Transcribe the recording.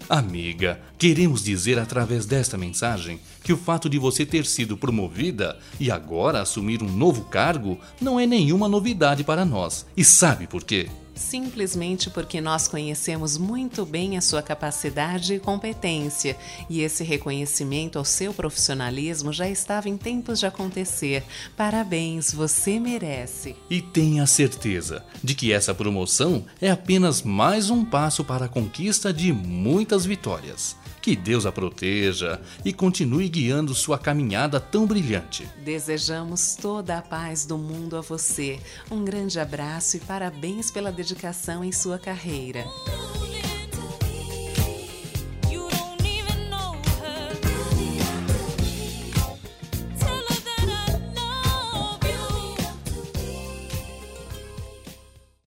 Amiga, queremos dizer através desta mensagem que o fato de você ter sido promovida e agora assumir um novo cargo não é nenhuma novidade para nós. E sabe por quê? Simplesmente porque nós conhecemos muito bem a sua capacidade e competência, e esse reconhecimento ao seu profissionalismo já estava em tempos de acontecer. Parabéns, você merece. E tenha certeza de que essa promoção é apenas mais um passo para a conquista de muitas vitórias. Que Deus a proteja e continue guiando sua caminhada tão brilhante. Desejamos toda a paz do mundo a você. Um grande abraço e parabéns pela dedicação em sua carreira.